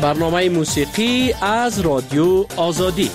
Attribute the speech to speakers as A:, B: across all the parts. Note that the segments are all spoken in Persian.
A: برنامه موسیقی از رادیو آزادی.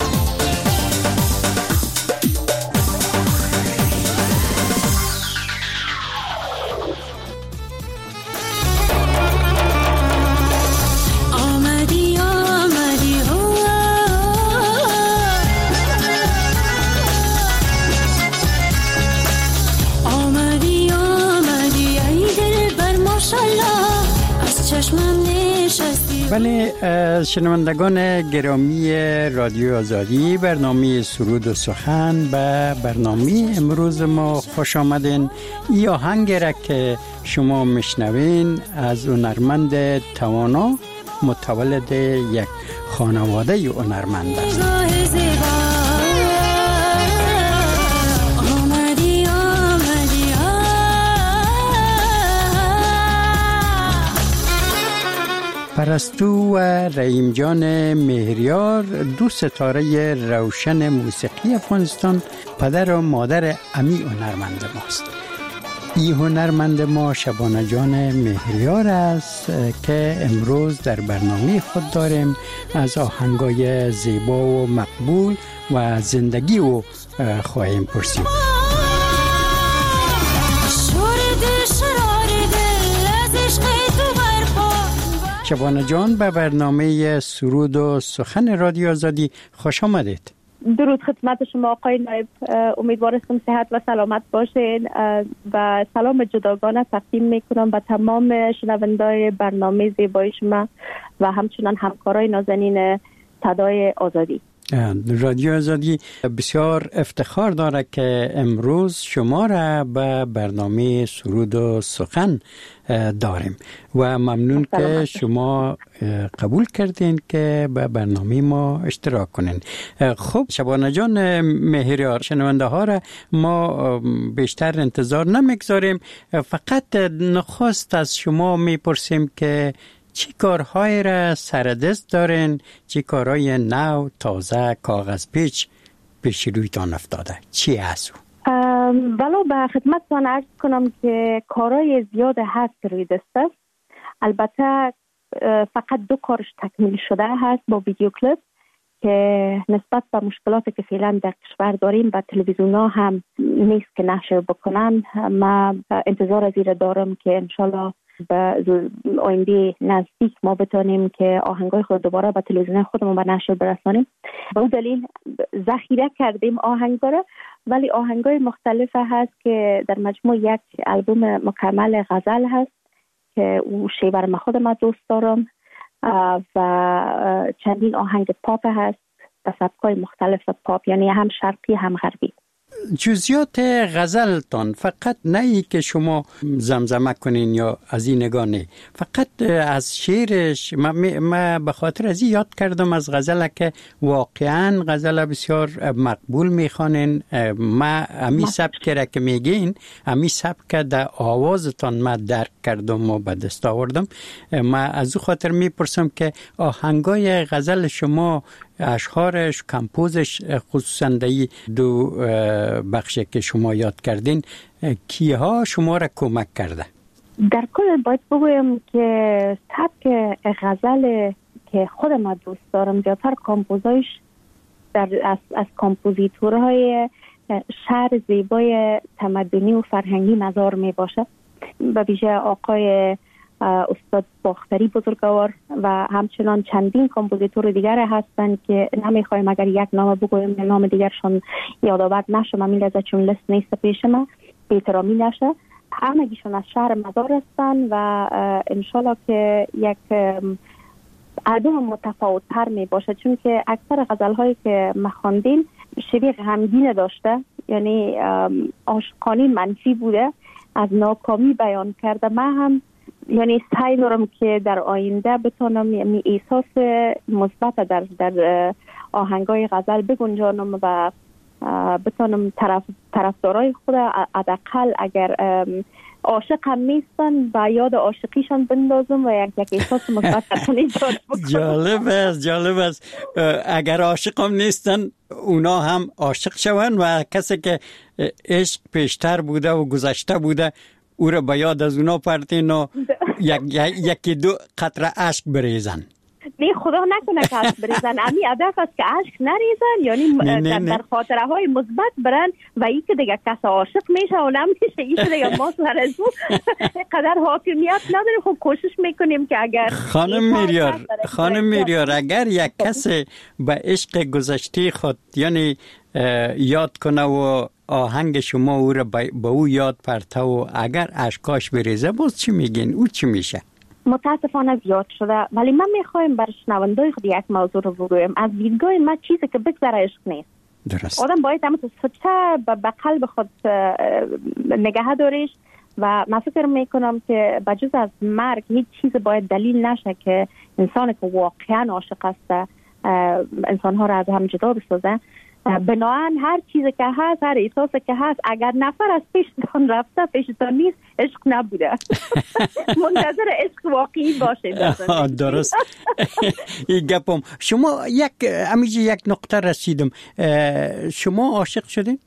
B: بله، شنوندگان گرامی رادیو آزادی، برنامه سرود و سخن به برنامه امروز ما خوش آمدین. این آهنگ را که شما میشنوین از هنرمند توانا، متولد یک خانواده هنرمند است. پرستو و رحیم جان مهریار، دو ستاره روشن موسیقی افغانستان، پدر و مادر امی هنرمند ماست. این هنرمند ما شبانه جان مهریار است که امروز در برنامه خود داریم از آهنگای زیبا و مقبول و زندگی او خواهیم پرسید. شبانه جان، به برنامه سرود و سخن رادیو آزادی خوش آمدید.
C: درود خدمت شما آقای نایب، امیدوارم صحت و سلامت باشین و سلام جداگانه تقدیم میکنم به تمام شنوندای برنامه زیبای شما و همچنان همکارای نازنین صدای آزادی.
B: رادیو آزادی بسیار افتخار داره که امروز شما را به برنامه سرود و سخن داریم و ممنون که شما قبول کردین که به برنامه ما اشتراک کنین. خب شبانه جان مهریار، شنونده ها را ما بیشتر انتظار نمیگذاریم، فقط نخست از شما میپرسیم که چی کارهای را سردست دارین؟ چی کارهای نو، تازه، کاغذ پیش رویتان افتاده؟ چی هست؟
C: ولو به خدمتتان عرض کنم که کارهای زیاد هست روی دست است. البته فقط 2 کارش تکمیل شده هست با ویدیو کلیپ که نسبت به مشکلاتی که فعلا در کشور داریم و تلویزیون ها هم نیست که نشر بکنن. ما انتظار از این دارم که انشالله به آینده نزدیک ما بتونیم که آهنگای خود دوباره به تلویزیون خودمون به نشر برسانیم. به اون دلیل ذخیره کردیم آهنگا را، ولی آهنگای مختلف هست که در مجموع یک البوم مکمل غزل هست که او شیوه ما خودم دوست دارم و چندین آهنگ پاپ هست به سبکای مختلف پاپ، یعنی هم شرقی هم غربی.
B: جزئیات غزلتان فقط نه ای که شما زمزمه کنین یا از این نگاه نه، فقط از شعرش ما به خاطر از این یاد کردم از غزل که واقعا غزل بسیار مقبول میخوانین. ما امی سبک را که میگین، امی سبک در آوازتان ما درک کردم و به دست آوردم. ما از او خاطر میپرسم که آهنگای غزل شما، اشعارش، کمپوزش، خصوصا در 2 بخشی که شما یاد کردین، کیها شما را کمک کرده؟
C: در کل باید بگویم که سبک غزل که خودم دوست دارم زیادتر کمپوزایش از کمپوزیتورهای شعر زیبای تمدنی و فرهنگی نظر می باشه. به ویژه آقای استاد باختری بزرگوار و همچنان چندین کمپوزیتور دیگر هستند که نمیخوایم اگر یک نام بگویم نام دیگرشان یادآور نشه، من می‌لرزه چون لیست نیست پیش ما، بی‌احترامی نشه. همگیشون از شهر مزار هستند و انشالله که یک البوم متفاوت‌تر می باشه، چون که اکثر غزل‌هایی که ما خواندیم شبیه غمگین داشته، یعنی عاشقانه منفی بوده، از ناکامی بیان کرده. من هم یعنی سعی دارم که در آینده بتونم یعنی احساس مثبت در آهنگای غزل بگنجانم و بتونم طرفدارای خود حداقل اگر عاشق هم نیستن و یاد عاشقیشان بندازم و یک احساس مثبت ایجاد بکنم.
B: جالب است اگر عاشق هم نیستن اونا هم عاشق شون و کسی که عشق پیشتر بوده و گذشته بوده او را به یاد از اونا پرتین و یکی 2 قطره اشک بریزن.
C: نه خدا نکنه که اشک بریزن. امی هدف است که اشک نریزن، یعنی در خاطره های مثبت برن و این که دیگه کس عاشق میشه و نمیشه، این که دیگه ما سر از اون قدر حاکمیت نداریم. خب کوشش میکنیم که اگر
B: خانم میریار اگر یک کس به عشق گذشته خود یعنی یاد کنه و آهنگ شما او را به او یاد پرته و اگر اشکاش بریزه، باز چی میگین؟ او چی میشه؟
C: متاسفانه زیاد شده، ولی من میخوایم بر شنوندای خود یک موضوع رو بگویم. از دیدگاه من چیزی که بگذره عشق نیست.
B: درست.
C: آدم باید همون سچه به قلب خود نگه داریش و من فکر میکنم که بجز از مرگ هیچ چیز باید دلیل نشه که انسانی که واقعا عاشق است انسانها را از هم جدا بسازه. بناهن هر چیزی که هست، هر احساسی که هست، اگر نفر از پیشتان رفته پیشتان نیست، عشق نبوده. منتظر عشق واقعی باشه.
B: درست. این گپم. شما یک نقطه رسیدم. شما عاشق شدین؟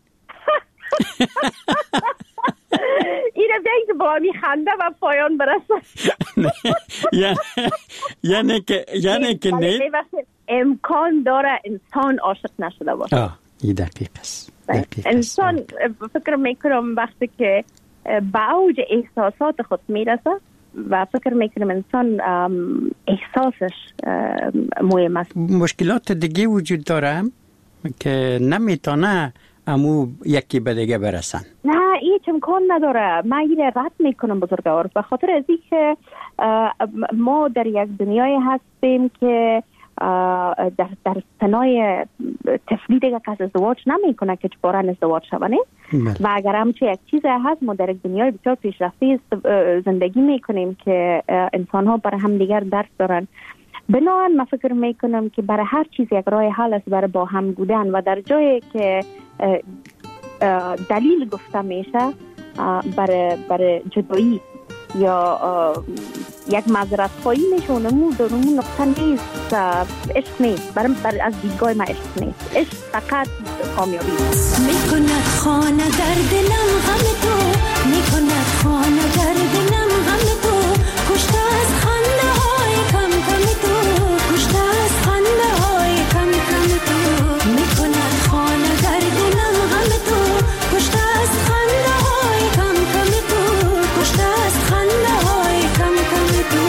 C: این رو بیایی که با همی خنده و پایان برسه.
B: یعنی که نه
C: امکان داره انسان عاشق نشده باشه.
B: این دقیق است.
C: انسان فکر میکنم وقتی که به اوج احساسات خود میرسه و فکر میکنم انسان احساسش مهم است.
B: مشکلات دیگه وجود داره که نمیتونه امو یکی به دیگه برسن.
C: نه هیچ امکان نداره. من این رد میکنم بزرگوار، به خاطر از این که ما در یک دنیای هستیم که در سنای طفلی دیگه کس ازدواج نمیکنه که چبارن ازدواج شونه و اگر همچه یک چیز هست ما در یک دنیای بسیار پیشرفته زندگی میکنیم که انسان ها برای هم دیگر درس دارن. بنابراین من فکر میکنم که برای هر چیز یک راه حل است برای با هم بودن و در جایی که دلیل گفته میشه برای جدایی یا یک معذرت خواهی میشه اونمون نقطه نیست. عشق نیست. برای از دیدگاه من عشق نیست. عشق فقط کامیابی
D: میکند خانه در دلم غم تو، میکند خانه در دلم غم تو، کشته از خنده های کم کم تو، کشته از خنده های کم کم تو، میکند خانه در دلم غم تو، کشته از خنده های کم کم تو، کشته از خنده های کم کم تو.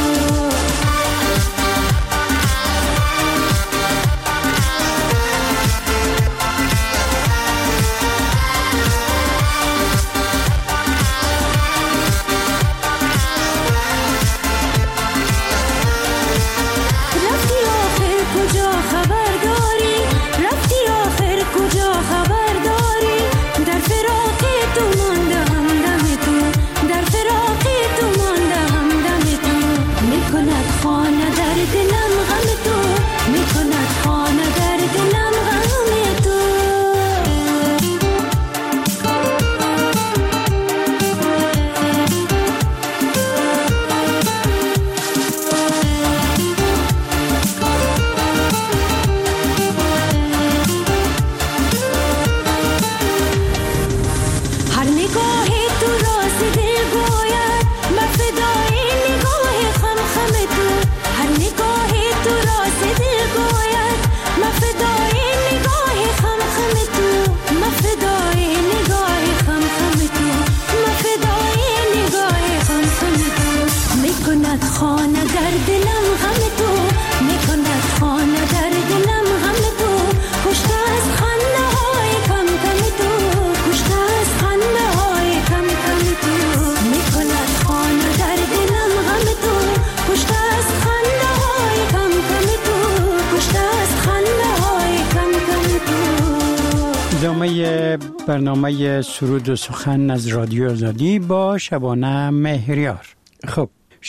B: برنامه سرود و سخن از رادیو آزادی با شبانه مهریار. خب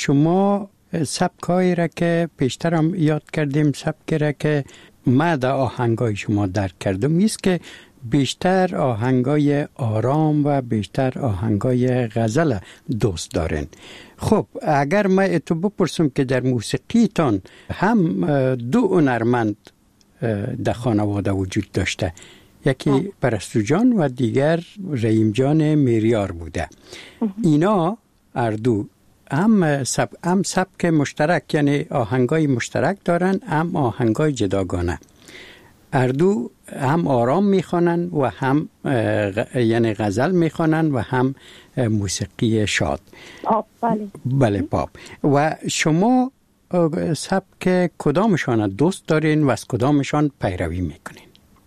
B: شما سبکایی را که پیشترم یاد کردیم، سبکی را که من در آهنگای شما درک کردم است که بیشتر آهنگای آرام و بیشتر آهنگای غزل دوست دارین. خب اگر من تو بپرسم که در موسیقیتان هم دو هنرمند در خانواده وجود داشته، یکی پرستو جان و دیگر رحیم جان میریار بوده، اینا اردو هم سبک مشترک، یعنی آهنگای مشترک دارن، هم آهنگای جداگانه. اردو هم آرام میخوانن و هم یعنی غزل میخوانن و هم موسیقی شاد.
C: پاپ.
B: بله پاپ. و شما سبک کدامشان دوست دارین و از کدامشان پیروی میکنین؟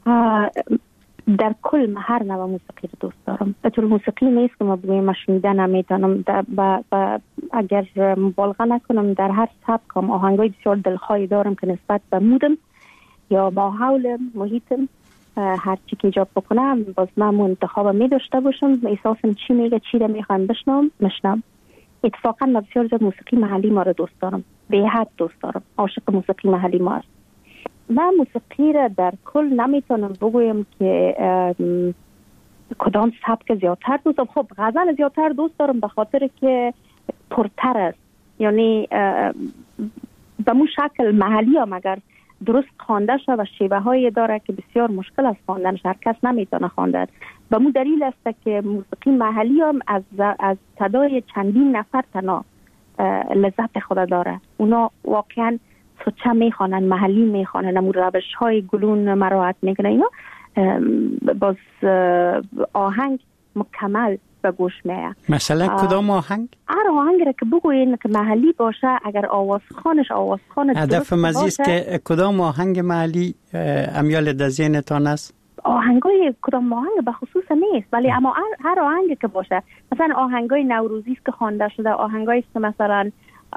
C: در کل هر نوع موسیقی رو دوست دارم. به طور موسیقی نیست که ما بگویم شنیدن نمیتونم، اگر مبالغه نکنم در هر سبکم آهنگای بسیار دلخواهی دارم که نسبت به مودم یا ماحول محیطم هر چی که ایجاب بکنم باز من انتخاب می داشته باشم، احساسم چی میگه، چی رو میخوام بشنوم. اتفاقا من بسیار زیاد موسیقی محلی ما رو دوست دارم، به حد دوست دارم، عاشق موسیقی محلی ما هست. من موسیقی را در کل نمیتونم بگویم که کدام سبک زیادتر دوست دارم. خب غزل زیادتر دوست دارم به خاطر که پرتر است، یعنی به مو شکل محلی هم اگر درست خوانده شد و شیوه هایی داره که بسیار مشکل است خواندنش، هر کس نمیتونه خواندن. به مو دلیل است که موسیقی محلی هم از صدای چندین نفر تنها لذت خود داره. اونا واقعا سوچه میخوانن، محلی میخوانن، امو روش های گلون مراعات میکنن. اینا باز آهنگ مکمل به گوش میاد.
B: مثلا کدام آهنگ؟
C: هر آهنگ را که بگوین که محلی باشه، اگر آوازخوان
B: هدف مزیست که کدام آهنگ محلی امیال در ذهنتان است؟
C: آهنگای کدام آهنگ به خصوص نیست، ولی اما هر آهنگی که باشه، مثلا آهنگای نوروزی است که خوانده شده، آهنگایی است که مثلا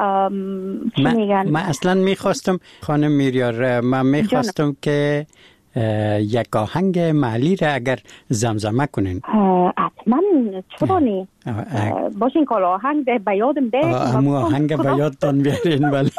B: من اصلا میخواستم خانم میریار، من میخواستم که یک آهنگ محلی را اگر زمزمه کنین.
C: حتما، چرا نی؟ باشین که آهنگ به یادم ده.
B: همون آهنگ به یادتان بیارین. ولی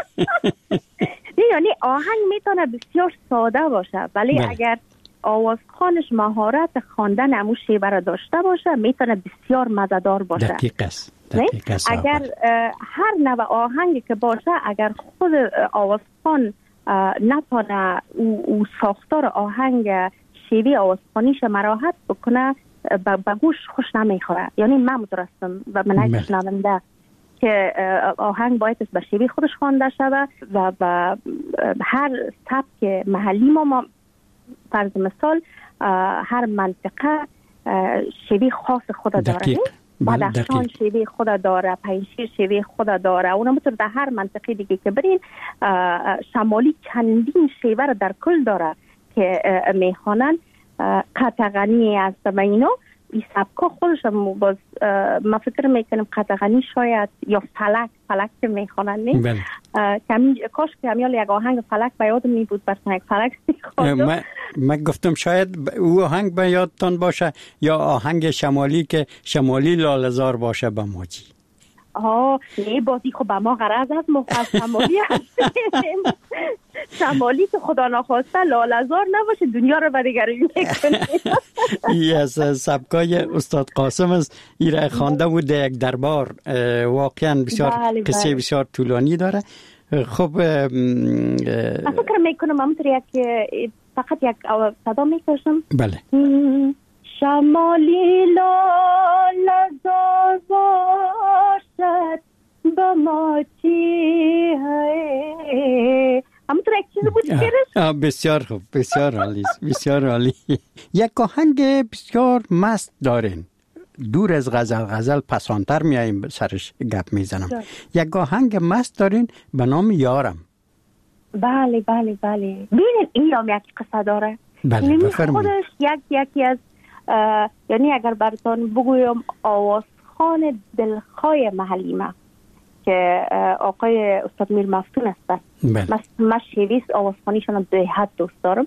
C: یعنی آهنگ میتونه بسیار ساده باشه، ولی اگر آوازخوانش مهارت خواندن امو شیوه را داشته باشه میتونه بسیار مزه‌دار باشه.
B: دقیق است.
C: اگر هر نوع آهنگی که باشه، اگر خود آوازخوان نتونه او ساختار آهنگ شیوه آوازخوانیش مراحت بکنه، به گوش خوش نمیخوره. یعنی من مترسم و من شنونده که آهنگ باید به شیوه خودش خوانده شود و هر سبک محلی ما فرض مثال هر منطقه شیوه خاص خود داره. بدخشان شیوه خود داره، پنجشیر شیوه خود داره. اونا مثل در هر منطقه دیگه که برین، شمالی چندین شیوه رو در کل داره که میخوانن. قطغنی است و اینا این سبکا خودش باز ما فکر میکنم قطغنی شاید یا فلک که میخوانن. نه کاش که همیال یک آهنگ فلک به یادم می بود، برسن یک فلک میخواندم.
B: من گفتم شاید او آهنگ به یادتان باشه یا آهنگ شمالی که شمالی لاله‌زار باشه به موجی.
C: نه بازی خب به ما غرض از شمالی هستیم. شمالی که خدا نخواسته لاله‌زار نباشه دنیا رو به دیگری میکنه.
B: این از سبکای استاد قاسم است، ایره خوانده بود در یک دربار. واقعا بسیار قصه بسیار طولانی داره. خب
C: من فکر میکنم همونطور فقط یک صدا میکشم.
B: بله.
C: شمالی لاله‌زار باشد با ما چی ہے. همونطور یک چیز بود شعرش.
B: بسیار خوب، بسیار عالی، بسیار عالی. یک آهنگ بسیار مست دارین، دور از غزل پسانتر میاییم سرش گپ میزنم. یک آهنگ مست دارین به نام یارم.
C: بله ببینید این هم یک قصه داره.
B: بله بفرمایید.
C: خودش یکی از یعنی اگر براتون بگویم آوازخوان دلخواه محلی ما که آقای استاد میر مفتون است. من شیویست آوازخوانیشان به حد دوست دارم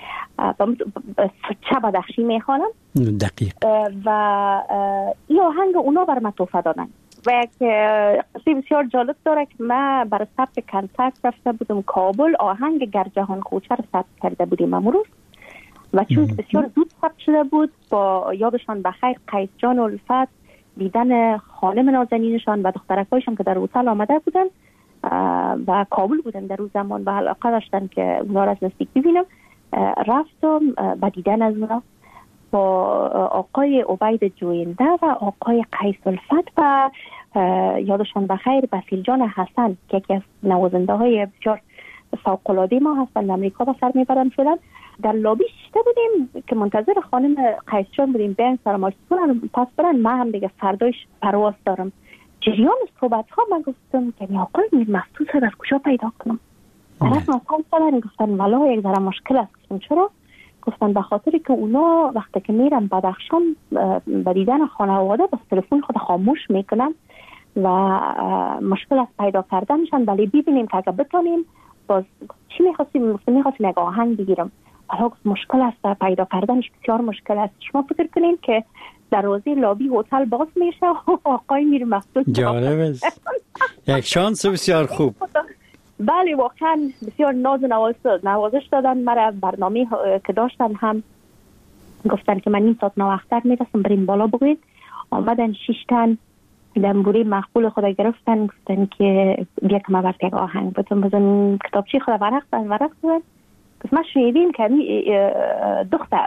C: چه بدخشی میخوانم.
B: دقیق.
C: و این آهنگ اونا بر من توفه دادن و یک قصه بسیار جالب داره که من برای ثبت کنسرت رفته بودم کابل، آهنگ گر جهان خوچه رو ثبت کرده بودیم امروز و چون بسیار زود ثبت شده بود با یادشان بخیر قیس جان و الفت دیدن خانم نازنینشان و دخترکایشان که در هتل آمده بودن و کابل بودن در اون زمان و علاقه داشتن که اونا را از نزدیک ببینم. رفتم با دیدن از اونا با آقای عبید جوینده و آقای قیس الفت و یادشان بخیر بسیل جان حسن که یکی از نوازنده های بسیار فوق‌العاده ما هستند، امریکا به سر میبرن فعلا. در لابی شیشته بودیم که منتظر خانم قیس جان بودیم بیان سلامتی کنن پس برن. من هم دیگه فردایش پرواز دارم. جریان صحبت ها من گفتم که آقای میر مفتون صاحب از کجا پیدا کنم؟ طرف مثلا سالن گفتن والا یک ذره مشکل است. گفتم چرا؟ گفتن به خاطر که اونا وقتی که میرن بدخشان به دیدن خانواده بس تلفن خود خاموش میکنن و مشکل است پیدا کردنشان. ولی ببینیم که اگه بتونیم باز چی میخواستیم؟ میخواستیم یک آهنگ بگیرم. حالا مشکل است پیدا کردنش، بسیار مشکل است. شما فکر کنین که دروازه لابی هتل باز میشه و آقای میر مفتون
B: جالب است. یک شانس بسیار خوب.
C: بله واقعا بسیار ناز و نوازش دادن مرا. برنامه که داشتن هم گفتن که من این ساعت نواختر میرسم بریم بالا بگوید. آمدن 6 تن دنبوری مقبول خود گرفتن گفتن که بیا که ما برد یک آهنگ بزن کتابچی خود ورق دادن. گفت ما شنیدیم که دختر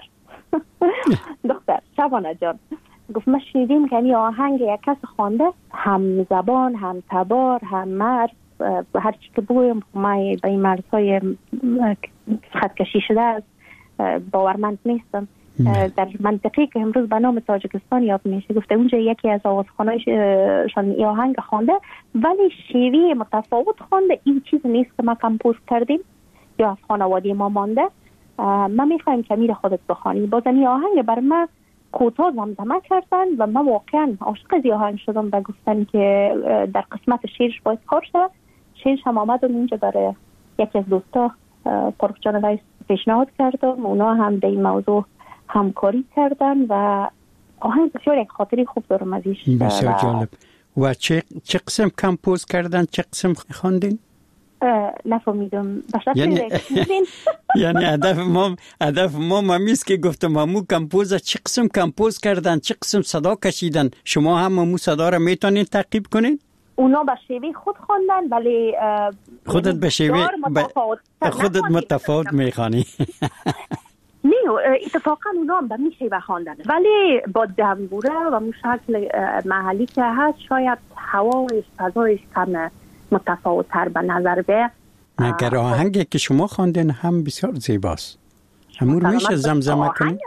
C: شبانه جان گفت ما شنیدیم که این آهنگ یک کس خوانده، هم زبان هم تبار هم مرد، هر چی که بگویم ما به این مرزهای خط کشی شده است باورمند نیستم. در منطقی که امروز به نام تاجیکستان یاد میشه گفته اونجا یکی از آوازخوانایشان این آهنگ خوانده ولی شیوه متفاوت خوانده. این چیز نیست که ما کمپوز کردیم یا از خانواده ما مانده. ما میخوایم که میر خودت بخوانی. بازم این آهنگ بر ما کوتاه زمزمه کردن و من واقعا عاشق از آهنگ شدم و گفتن که در قسمت شعرش باید کار شد. شعرش هم آمدم اینجا برای یکی از دوستا فرخ جان رئیس پیشنهاد کردم، اونا هم در این موضوع همکاری کردن و آهنگ بسیار یک خاطری خوب دارم ازش.
B: بسیار جالب. و چه قسم کمپوز کردن؟ چه قسم خواندین؟
C: نفهمیدم.
B: یعنی هدف ما مامیست که گفتم مامو کمپوزر چه قسم کمپوز کردن، چه قسم صدا کشیدن. شما هم مامو صدا را میتونین تعقیب کنین؟
C: اونا به شیوه خود خواندن ولی
B: خودت به شیوه خودت متفاوت میخوانی.
C: نه اتفاقا اونا هم به میشه بخواندن ولی با دنبوره و شکل محلی که هست شاید هوایش فضایش کم متفاوت تر به نظر بیاد.
B: مگر آهنگی که شما خواندین هم بسیار زیباست. همون میشه زمزمه کنید؟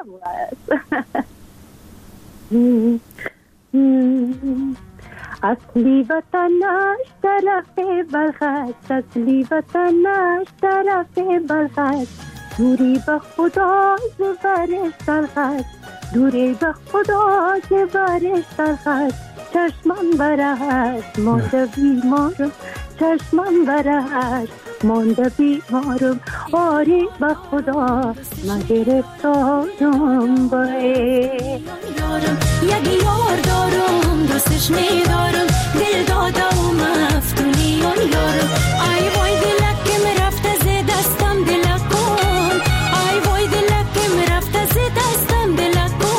C: اصلی وطنش طرف بلخست، اصلی وطنش طرف بلخست، دوری به خدا زبرش تلخست، دوری به خدا زبرش تلخست. چشمم برهست مانده بیمارم، چشمم برهست مانده بیمارم، آری به خدا من گرفتارم باید. یک یار دارم دوستش میدارم، دل داده و مفتونیان یارم. ای وای دلک که مرفته ز دستم دلک کن، ای وای دلک که مرفته ز دستم دلک کن.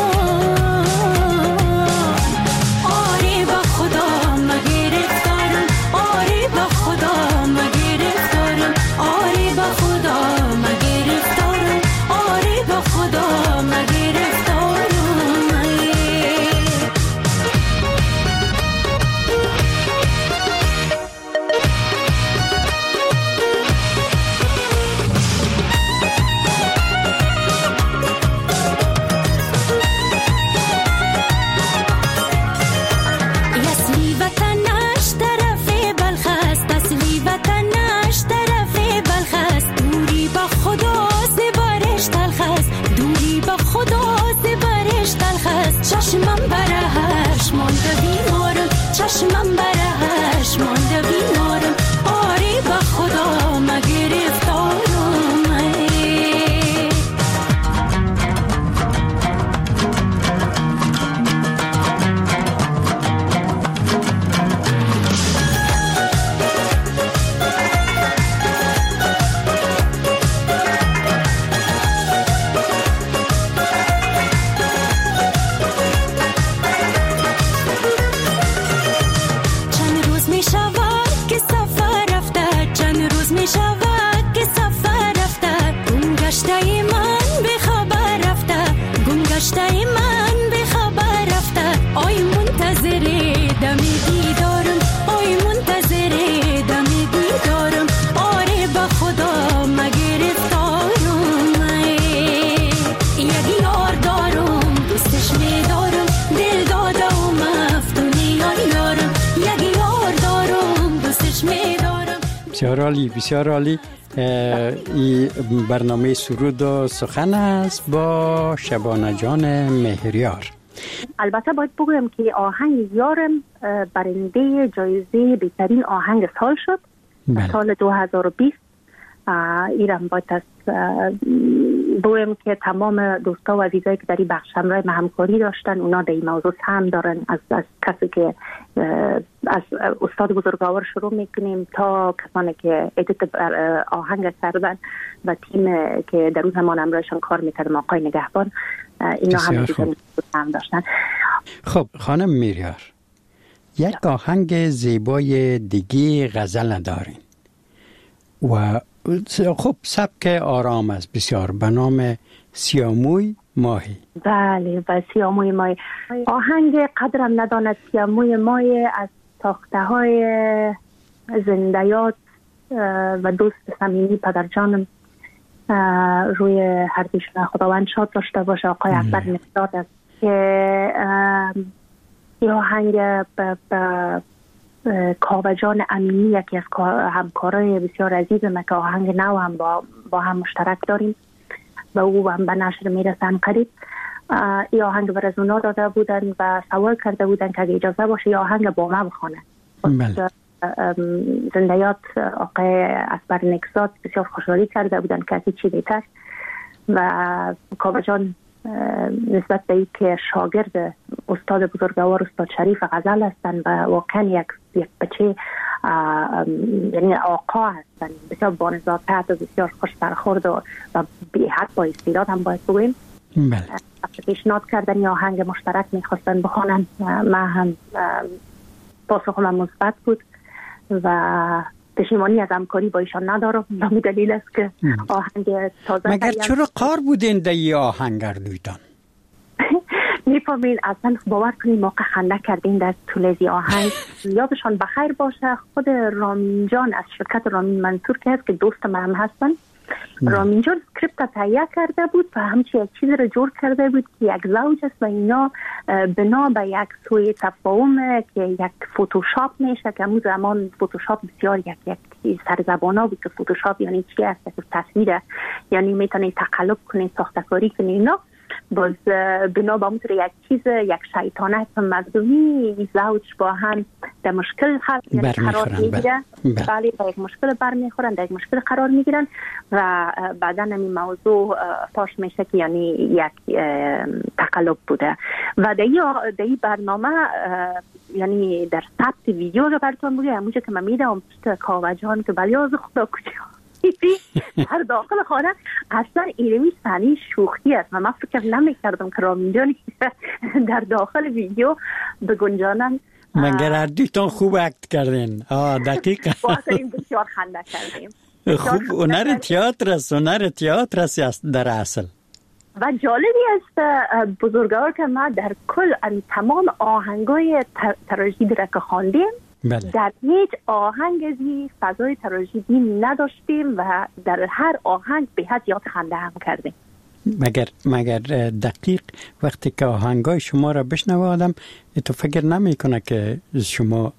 C: آری به خدا من گرفتارم، آری به خدا من گرفتارم، آری به خدا من گرفتارم، آری به خدا من گرفتارم. چشمم برهش مانده بیمارم، چشمم برهش مانده بیمارم، آری به خدا من گرفتارم. من به خبر رفته، آی منتظر دمی دیدار
B: بسیار عالی، بسیار عالی. این برنامه سرود و سخن است با شبانه جان مهریار.
C: البته باید بگویم که آهنگ یارم برنده جایزه بهترین آهنگ سال شد. سال 2020. ایران باید بگویم که تمام دوستا و عزیزایی که در این بخش همراه ما همکاری داشتن، اونا در این موضوع سهم دارن. از کسی که از استاد بزرگوار شروع میکنیم تا کسانی که ادیت آهنگ کردن و تیم که در اون زمان همراهشان کار میکردم، آقای نگهبان، اینا هم سهم داشتن.
B: خب خانم مهریار، یک آهنگ زیبای دیگه غزل دارین و خب سبک آرام است بسیار، به نام سیاموی ماهی.
C: بله، و سیاموی ماهی آهنگ قدرم نداند سیاموی ماهی از ساخته های زندیات و دوست صمیمی پدرجانم روی هر دوشون خداوند شاد داشته باشه، آقای اکبر نقداد است که این آهنگ کاوجان امینی یکی از همکارای بسیار عزیزم که آهنگ نو هم با هم مشترک داریم و او هم به نشر میرسن قریب. این آهنگ بر از اونا داده بودن و سوال کرده بودن که اگه اجازه باشه یا آهنگ با ما بخونه. زندیات آقای اکبر نقداد بسیار خوشحالی کرده بودن که از چی بهتر و کاوجان نسبت به اینکه شاگرد استاد بزرگوار استاد شریف غزل هستند و واقعا یک بچه یعنی آقا هستند، بسیار بانزادت و بسیار خوش برخورد و بی حد با استعداد هم باید بگویم.
B: بله.
C: پیشنهاد کردن یا آهنگ مشترک میخواستن بخونن، من هم پاسخم مثبت بود و پشیمانی از همکاری با ایشان ندارم. به دلیل است که آهنگ تازه
B: مگر چرا قار بودین در این آهنگ اردویتان؟
C: میفهمین اصلا باور کنید موقع خنده کردین در طول از آهنگ. یادشان بخیر باشه خود رامین جان از شرکت رامین منصور که هست که دوست من هم هستن، رامین جان اسکریپت تهیه کرده بود و همچنین یک چیز رو جور کرده بود که یک زوج است و اینا بنا به یک سوی تفاهم که یک فوتوشاپ میشه که همون زمان فوتوشاپ بسیار یک سرزبانا بود که فوتوشاپ یعنی چی است که تصویر یعنی میتونی تقلب کنی ساختکاری کنی اینا، باز بنا به اون یک چیز یک شیطانت مردمی زوج با هم در مشکل قرار میگیرن. بله در یک مشکل برمیخورن، در یک مشکل قرار میگیرن و بعدا این موضوع فاش میشه که یعنی یک تقلب بوده و در این برنامه یعنی در ثبت ویدیو رو براتون میگم همونجا که من میدم کاوجان که بلیاز خدا کجا در داخل خانه اصلا اینمی صحنه شوخی است و من فکر نمی‌کردم که رامین جان در داخل ویدیو بگنجانن.
B: مگر اردویتان خوب اکت کردین. دقیقا
C: واقعا بسیار خنده کردیم.
B: خوب هنر تئاتر است در اصل.
C: و جالبی است بزرگوار که ما در کل تمام آهنگای تراژدی را که خواندیم در هیچ آهنگ ازی فضای تراژدی نداشتیم و در هر آهنگ به حد یاد خنده هم کردیم.
B: مگر دقیق وقتی که آهنگای شما را بشنوادم تو فکر نمی کنه که شما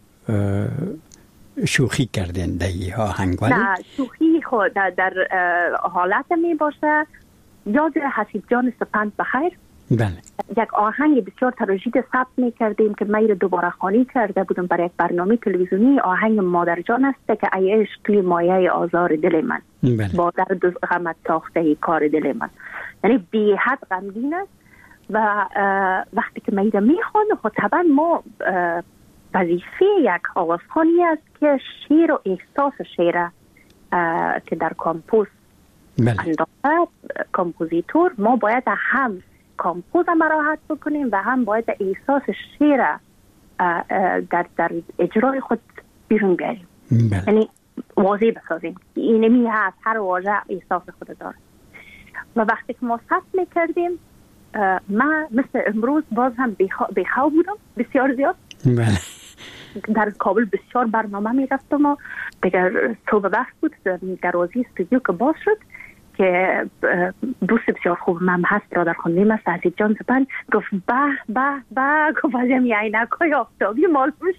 B: شوخی کردین در این آهنگ؟
C: نه شوخی خود در حالت می باشه. یاد حسیب جان سپند بخیر
B: بله.
C: یک آهنگ بسیار تراژدی ثبت می‌کردیم که من دوباره خوانی کرده بودم برای یک برنامه تلویزیونی. آهنگ مادر جان است که ای عشق توی مایه آزار دل من بله. با درد و غمت ساخته کار دل من، یعنی بی حد غمگین است و وقتی که من میخوانم خب طبعا ما وظیفه یک آوازخوانی است که شعر و احساس شعر که در کامپوز انداخته کامپوزیتور ما باید هم کامپوز مراحت بکنیم و هم باید احساس شعر در اجرای خود بیرون بیاریم، یعنی واضح بسازیم. اینمی هست هر واژه احساس خود داره و وقتی که ما ثبت میکردیم من مثل امروز باز هم بیخواب بودم بسیار زیاد. در کابل بسیار برنامه میرفتم و دیگر صبح وقت بود در رازی استودیو که باز شد که دوست بسیار خوب من هست برادر خانمی من حسیب جان سپند گفت به گفت ازم عینک‌های آفتابی معلوم شد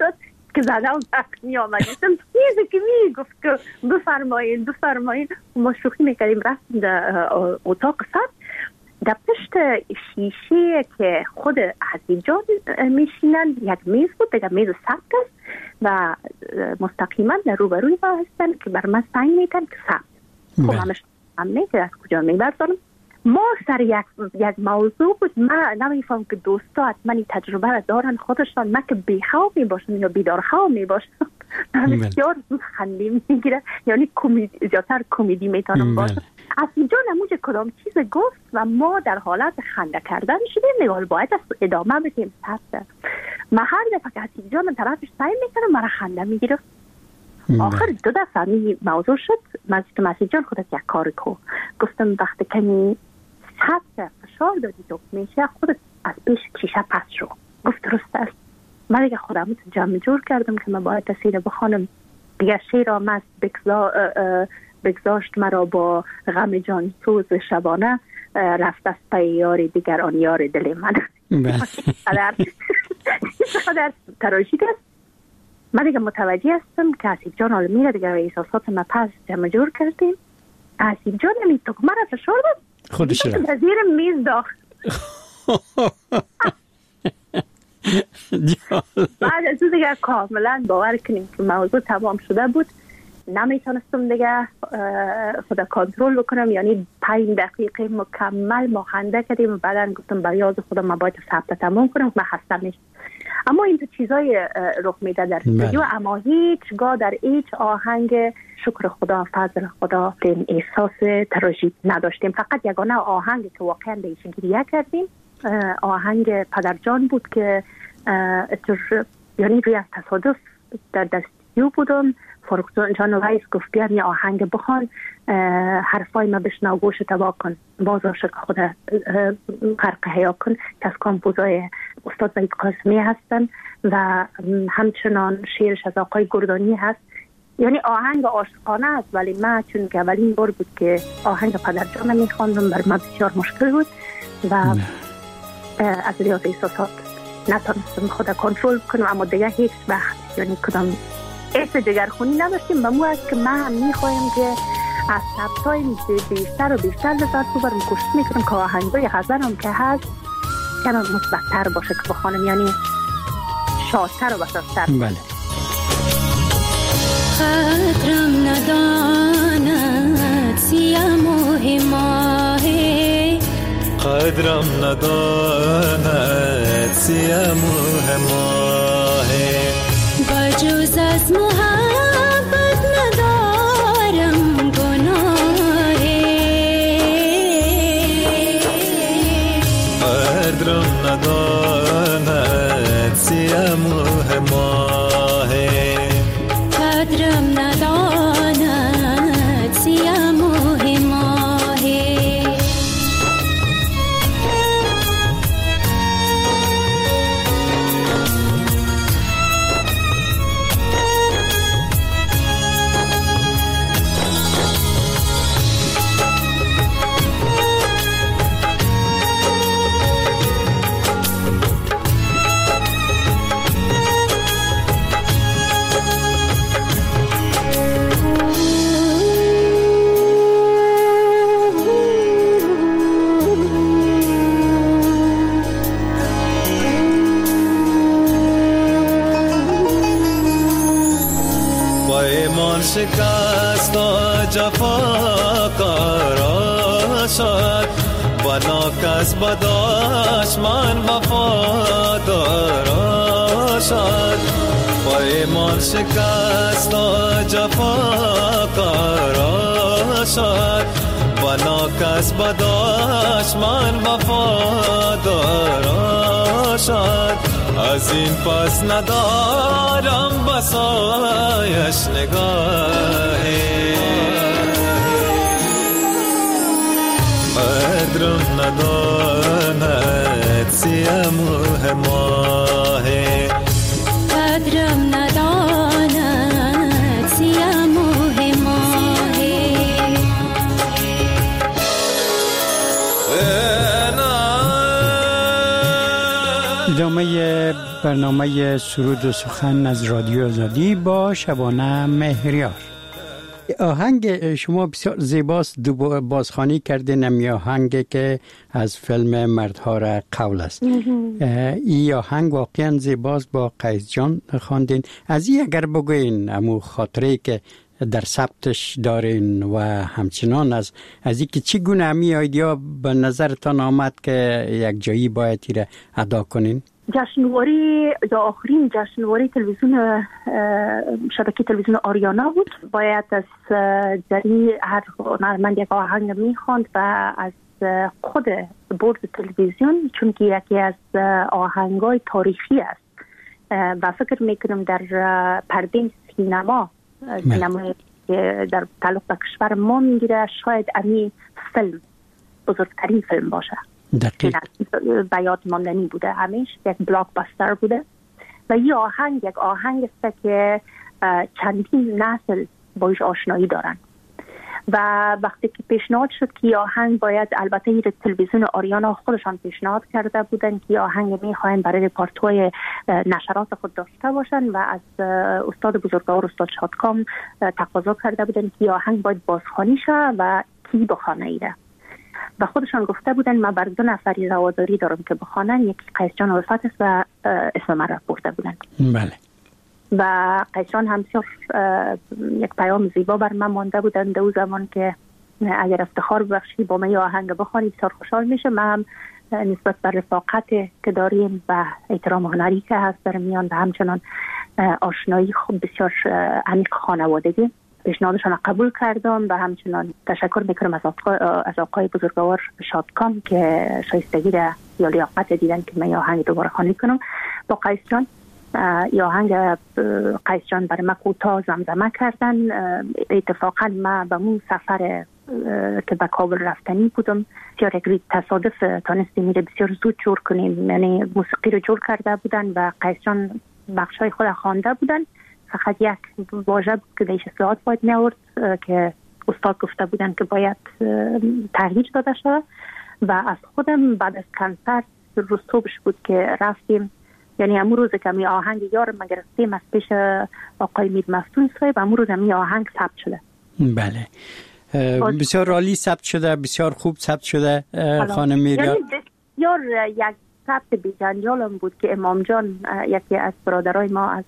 C: که زده و زخمی آمدیستم چیزی که میگفت که بفرمایین ما شوخی میکردیم رفتیم در اتاق ثبت در پشت شیشه که خود حسیب جان میشینن یک میز بود دیگه میز ثبت است و مستقیما در روبروی ما هستن که بر من سنگ میتن که ثبت خب همش همه که از کجا میبرزانم ما سر یک موضوع بود من نمیفهم که دوستا حتما این تجربه را دارن خودشان من که بیخواب میباشم یا بیدارخواب میباشم بسیار زود خندیم میگیره یعنی زیادتر کمدی میتونم باشم از اینجا نموجه کدام چیز گفت و ما در حالت خنده کردن شدیم نگاه باید ادامه بدیم سبت من هر دفعه که حسیب جان طرفش سعی میکنم مرا خنده میگیره آخر 2 دفعه موضوع شد مسیح جان خودت یک کار کو گفتم وقتی کنی سبت فشار دادی تو میشه خودت از پیش کیشه پس شو گفت درست است من دیگه خودم جمع جور کردم که من باید تسیده بخوانم دیگه شیر آمد بگذاشت مرا با غم جان سوز شبانه رفت از پی یاری دیگر آن یار دل من خدر تراژیک است من دیگه متوجه هستم که حسیب جان حالا میره دیگه احساسات ما پس جمع جور کردیم حسیب جان نمید تو که مرا فشار بود
B: خودش رفت
C: در زیر میز داخت بعد از دیگه کاملا باور کنیم که موضوع تمام شده بود نمیتونستم دیگه خدا کنترل بکنم یعنی 5 دقیقه مکمل ما خنده کردیم و بعدا گفتم با یاد خودم من باید ثبت تمام کنم من خسته میشم اما این تو چیزای رخ میده در استودیو اما هیچگاه در هیچ آهنگ شکر خدا فضل خدا این احساس تراژیک نداشتیم فقط یگانه آهنگی که واقعا بهش گریه کردیم آهنگ پدرجان بود که یعنی روی تصادف در استودیو بودم فاروق جان رئیس گفت بیار یه آهنگ بخوان حرفای ما بشنو گوش تبا کن باز عاشق خود غرق حیا کن که از کامپوزای استاد وحید قاسمی هستن و همچنان شعرش از آقای گردانی هست یعنی آهنگ عاشقانه است ولی من چون که اولین بار بود که آهنگ پدرجان میخواندم بر من بسیار مشکل بود و از ریاض احساسات نتونستم خود کنترل کنم اما دیگه هیچ وقت یعنی کدام حس جگرخونی نداشتیم و مو است که من میخوایم که از سبتای بیشتر و بیشتر لذت ببرم کوشش میکنم که آهنگای غزلم که هست کمی مثبت‌تر باشه که بخوانم یعنی شادتر و بسازتر
B: بله
D: قدرم نداند سیم و هماهی
E: قدرم نداند سیم و هماهی
D: بجز از محبت ندارم گناهی
E: قدرم نداند سیم و هماهی
D: قدرم نداند سیم و هماهی
E: شکست و جفا قرار شد و ناکس بداش من وفادار شد و ایمان شکست و جفا قرار شد و ناکس بداش من وفادار شد از این پس ندارم بسایش نگاهی قدرم نداند سیم و هماهی
D: قدرم نداند سیم و هماهی
B: ادامه برنامه سرود و سخن از رادیو آزادی با شبانه مهریار. آهنگ شما بسیار زیباست، بازخوانی کردین امی آهنگ که از فیلم مردها را قول است. این آهنگ واقعا زیباست، با قیس جان خواندین. از این اگر بگوین امو خاطره که در ثبتش دارین و همچنان از این که چگونه امی ایدیا به نظرتان آمد که یک جایی باید را ادا کنین؟
C: جشنواره یا آخرین جشنواره تلویزیون شبکه تلویزیون آریانا بود. باید از جری هر هنرمند یک آهنگ میخواند و از خود بورد تلویزیون، چون که یکی از آهنگای تاریخی است و فکر میکنم در پرده سینمای در تعلق به کشور ما میگیره، شاید امی فیلم بزرگترین فیلم باشه. دقیق به یاد ماندنی بوده، همیشه یک بلاک باستر بوده و این آهنگ یک آهنگ است که چندین نسل باش آشنایی دارن و وقتی که پیشنهاد شد که آهنگ باید، البته تلویزیون آریانا خودشان پیشنهاد کرده بودن که آهنگ میخواین برای رپورت‌های نشرات خود داشته باشن و از استاد بزرگوار استاد شادکام تقاضا کرده بودن که آهنگ باید بازخوانی شه و کی بخوانه ایره و خودشان گفته بودن ما بر 2 نفری رواداری دارم که بخوانن، یکی قیس جان الفت است و اسم من را برده بودن.
B: بله.
C: و قیس جان هم یک پیام زیبا بر من مانده بودن دو زمان که اگر افتخار ببخشی با من آهنگ بخوانی بسیار خوشحال میشه. من هم نسبت بر رفاقت که داریم و احترام هنری که هست در میان و همچنان آشنایی خوب بسیار عمیق خانوادگی پیشنهادشان قبول کردم و همچنان تشکر میکنم از آقای بزرگوار شادکام که شایستگی یا لیاقت دیدن که من آهنگ دوباره خوانی کنم با قیس جان. یا آهنگ قیس جان برای من کوتاه زمزمه کردن. اتفاقا من به اون سفر که به کابل رفتنی بودم بسیار یک تصادف تانستیم میره بسیار زود جور کنیم، یعنی موسیقی رو جور کرده بودن و قیس جان بخشای خود خوانده بودن، فقط یک واژه بود که دیش اصلاحات باید می‌آورد که استاد گفته بودن که باید تغییر داده شد و از خودم بعد از کنسرت روز صبحش بود که رفتیم، یعنی امون روز که می آهنگ یارم ما گرفتیم از پیش آقای میر مفتون صاحب، امون روز می آهنگ ثبت شده.
B: بله بسیار عالی ثبت شده، بسیار خوب ثبت شده خانم میریا.
C: یعنی بسیار یک ثبت بی‌جنجالم بود که امام جان یکی از برادرای ما از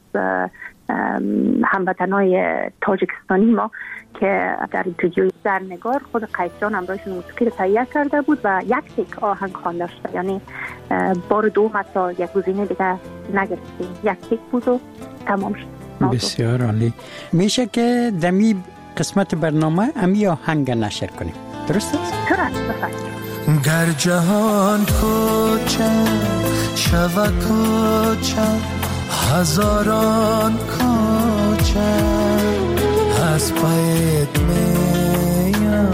C: هموطنای تاجیکستانی ما که در اینترвیوی زرنگار خود قیس جان همراهشون موسیقی رو تهیه کرده بود و یک تک آهنگ خوانده شد، یعنی بار دوم حتی یک گزینه دیگه نگرفتیم، یک تک بود و تمام شد.
B: بسیار عالی. میشه که دمی قسمت برنامه امی آهنگ نشر کنیم، درست است؟
C: درست بفرمایید.
E: گر جهان کوچه شود کوچه هزاران کوچه از پایت میایم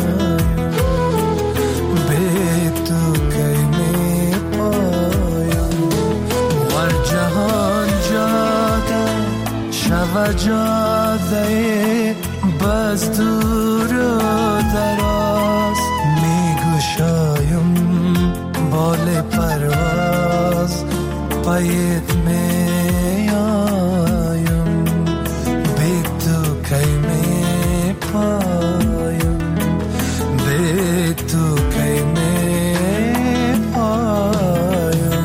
E: به تو کی می پایم ور جهان جاده شود جاده بس دور و دراز میگشایم بال پرواز پایت میایم به تو کی می پایم به تو کی می پایم.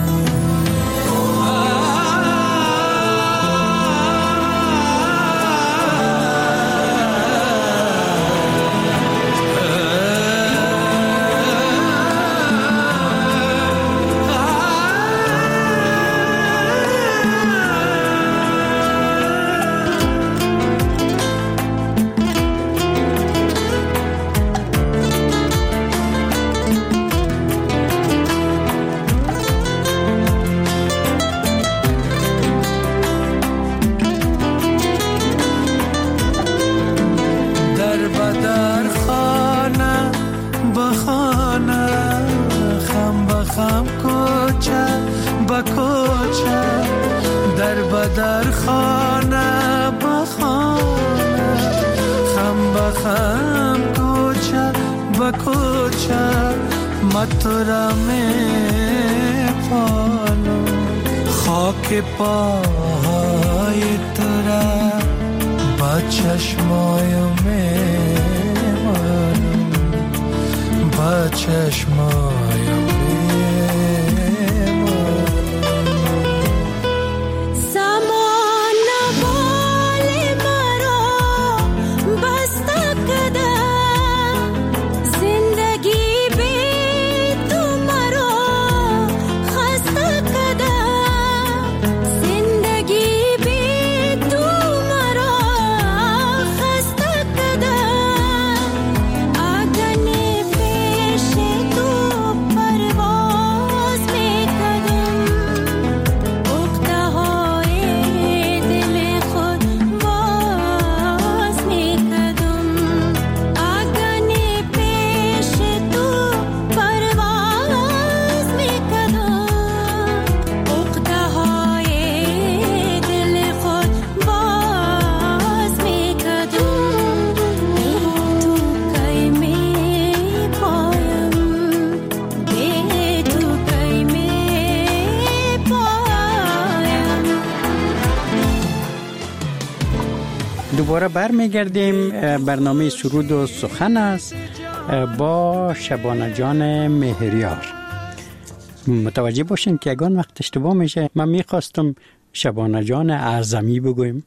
E: در خانه با خانه خم با خم کوچه با کوچه ما تو را می پالم که پای تو را با چشمایم میمانم، با چشمایم
B: دوباره برمیگردیم. برنامه سرود و سخن است با شبانه جان مهریار. متوجه باشین که یگان وقت اشتباه میشه. من میخواستم شبانه جان اعظمی بگویم.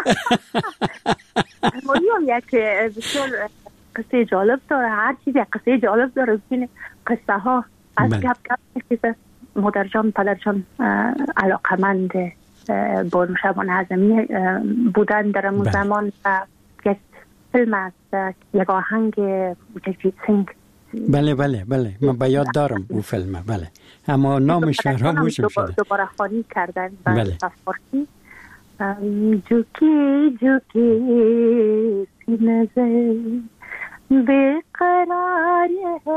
C: یک بسیار قصه جالب داره. هر چیزی قصه جالب داره. ببین قصه ها از گپ میشه. مادر جان پدر جان علاقمند با شبانه اعظمی بودن در اون زمان و یک فیلم است، یک آهنگ جگجیت سینگ.
B: بله من به یاد دارم او فیلم. بله اما نامش فراموشم شده.
C: دوباره خوانی کردن به فارسی. جوکی سینه بیقرار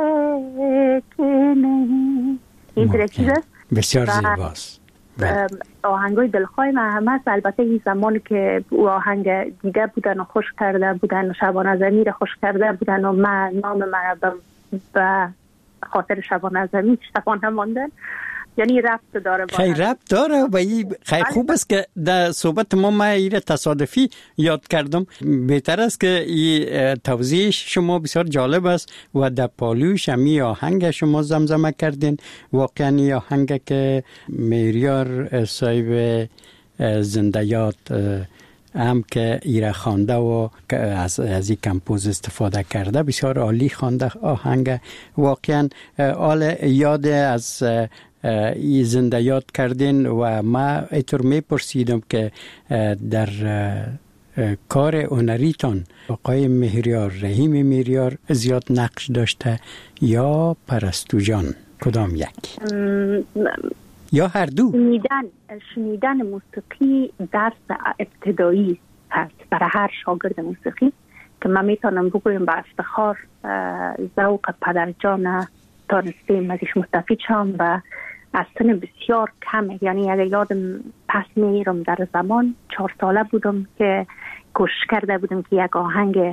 C: ہے که نہیں. این چیز
B: بسیار زیباست.
C: آهنگای دلخواه من هم هست. البته این زمان که او آهنگ دیده بودن و خوش کرده بودن و شبانه اعظمی رو خوش کرده بودن و من نام من به خاطر شبانه اعظمی شبانه ماندن. یعنی ربط داره.
B: خیلی ربط داره و خیلی خوب است که در صحبت ما این تصادفی یاد کردم. بهتر است که این توضیح شما بسیار جالب است و در پالوش همی آهنگ شما زمزمه کردین. واقعا این آهنگ که مهریار صاحب زنده یاد هم که ایره خوانده و از این کمپوز استفاده کرده بسیار عالی خوانده آهنگ. واقعا آل یاد از ای زنده یاد کردین و ما اینطور میپرسیدم که در کار هنریتان آقای مهریار، رحیم مهریار زیاد نقش داشته یا پرستو جان؟ کدام یک؟ یا هر دو؟
C: شنیدن موسیقی درس ابتدایی هست برای هر شاگرد موسیقی که من میتونم بگویم با افتخار ذوق پدر جان تانستیم ازش مستفید شم و از سن بسیار کمه. یعنی اگر یادم پس میرم در زمان 4 ساله بودم که کوشش کرده بودم که یک آهنگ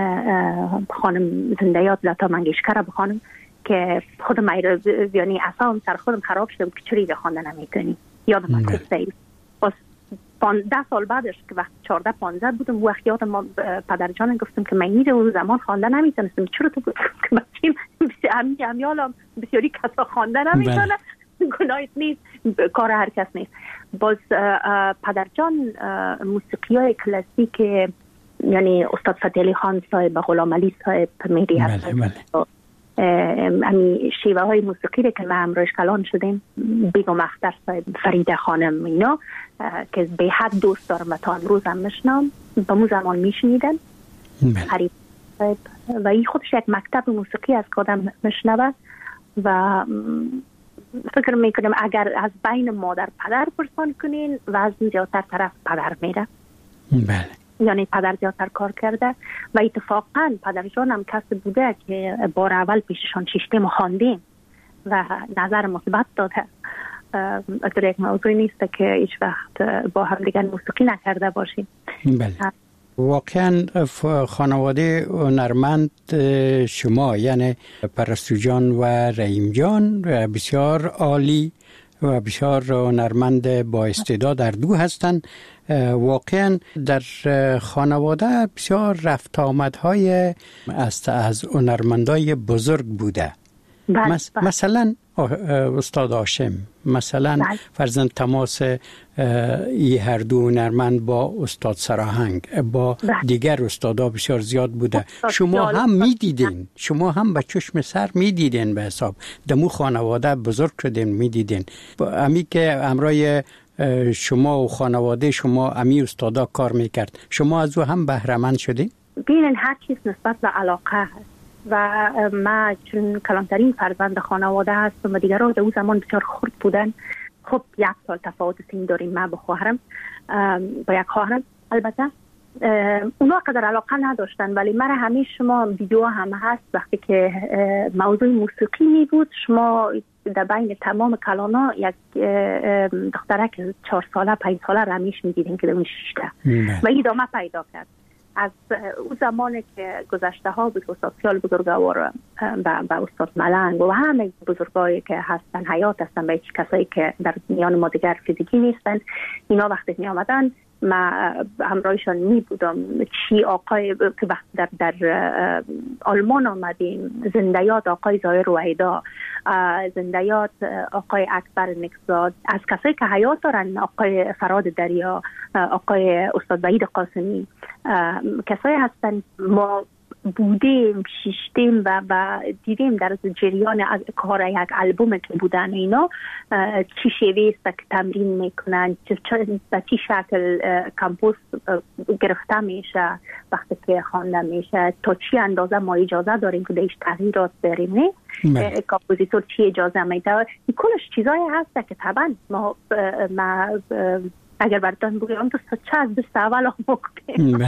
C: خانم زنده یاد لتا منگیشکر بخوانم که خودم یعنی اصلا سر خودم خراب شدم که چرا خواندن نمیتونی. یادم از قصه باز 10 سال بعدش که وقت 14-15 بودم وقت یادم پدر جان گفتم که من میره اون زمان خواندن نمیتونستم. چرا تو بود که بچیم همیالم بسیاری کسا خواندن نمیتونه. گناهی نیست، کار هر کس نیست. باز پدر جان موسیقی های کلاسیک یعنی استاد فتحی علی خان صاحب، غلام علی صاحب، مهدی حسن، شیوه های موسیقی که ما همراهش کلان شدیم، بیگم اختر صاحب، فریده خانم، اینا که به حد دوست دارم و تا امروز هم میشنم با مو زمان میشنیدن. حریف صاحب و این خودش یک مکتب موسیقی از کادم میشنوه و فکر میکنم اگر از بین مادر پدر پرسان کنین وزن زیادتر طرف پدر میره.
B: بله.
C: یعنی پدر زیادتر کار کرده و اتفاقا پدر جان هم کسی بوده که بار اول پیششان شیشتیم و خواندیم و نظر مثبت داده. اگر یک موضوع نیست که هیچ وقت با هم دیگر موسیقی نکرده باشیم.
B: بله. واقعا خانواده هنرمند شما یعنی پرستو جان و رحیم جان بسیار عالی و بسیار هنرمند با استعداد در دو هستند. واقعا در خانواده بسیار رفت آمدهای از هنرمندای بزرگ بوده. مثلا استاد هاشم، مثلا فرزند تماس ای هر دو هنرمند با استاد سراهنگ، با دیگر استادا بسیار زیاد بوده. شما هم میدیدین، شما هم به چشم سر میدیدین، به حساب دمو خانواده بزرگ شدین میدیدین. امی که همراه شما و خانواده شما امی استادا کار میکرد، شما از او هم بهره مند شدین؟
C: ببینین هر چیز نسبت به علاقه هست و ما چون کلانترین فرزند خانواده هستم و دیگران در اون زمان بسیار خرد بودن. خب 1 سال تفاوت سن داریم ما با خواهرم، با یک خواهرم. البته اونا قدر علاقه نداشتن، ولی من همیشه شما ویدیو هم هست وقتی که موضوع موسیقی می بود، شما در بین تمام کلانا یک دخترک 4 ساله 5 ساله رمیش می دیدین که در اون شیشته و ادامه پیدا کرد. از اون زمانی که گذشته ها بود استاد خیال بزرگوار و استاد ملنگ و همه بزرگایی که هستن حیات هستن و هیچ کسایی که در میان ما دیگر فیزیکی نیستن، اینا وقتی می آمدن ما همراهشان می بودم. چی آقای که وقت در آلمان آمدیم، زندیات آقای ظاهر رویدا، زندیات آقای اکبر نکزاد، از کسایی که حیات دارن آقای فراد دریا، آقای استاد وحید قاسمی، کسایی هستن ما بودیم شیشتیم و دیدیم در جریان از کار یک البوم که بودن اینا چی شیوه است که تمرین میکنن، به چی شکل کمپوز گرفته میشه وقتی که خوانده میشه، تا چی اندازه ما اجازه داریم که دیش تغییرات بریم، نه کمپوزیتور چی اجازه میده. کلش چیزایی هست که طبعا ما اگر براتون بگم تو چه از دست اول آموختیم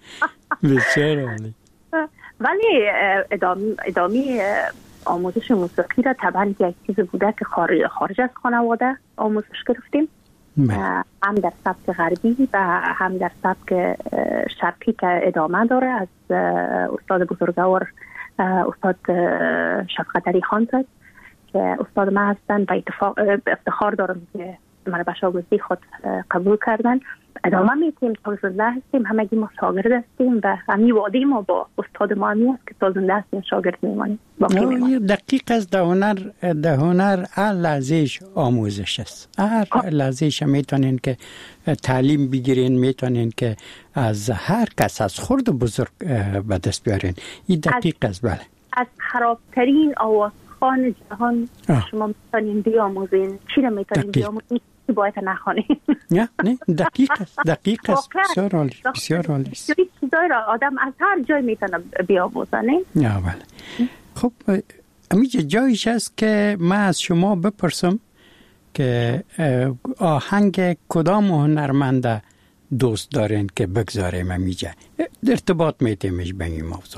C: ولی ادامی آموزش موسیقی را طبعا یک چیز بوده که خارج از خانواده آموزش گرفتیم، هم در سبک غربی و هم در سبک شرقی که ادامه داره از استاد بزرگوار استاد شفقت علی خان زاد که استاد ما هستن و افتخار دارم که من به شاگردی خود قبول کردن. ادامه میتیم تا زنده هستیم، همگی ما شاگرد هستیم و همی وعده ما با استاد ما همی است که تا زنده هستیم شاگرد میمانیم.
B: دقیق است. در هنر هر لحظهش آموزش است. هر لحظهش میتونین که تعلیم بگیرین، میتونین که از هر کس از خرد و بزرگ به دست بیارین. این دقیق است. بله،
C: از خرابترین آوازخوان جهان شما میتونین بیاموزین. چی رو میتونین بیاموزین؟ باید نخوانیم.
B: نه دقیق است. بسیار عالی، بسیار عالی.
C: چیزایی را آدم از هر جای میتونه بیاموزه. نه
B: بله. خب امیجا جایش است که من از شما بپرسم که آهنگ کدام هنرمنده دوست دارین که بگذاریم امیجا ارتباط میتیمش به این موضوع؟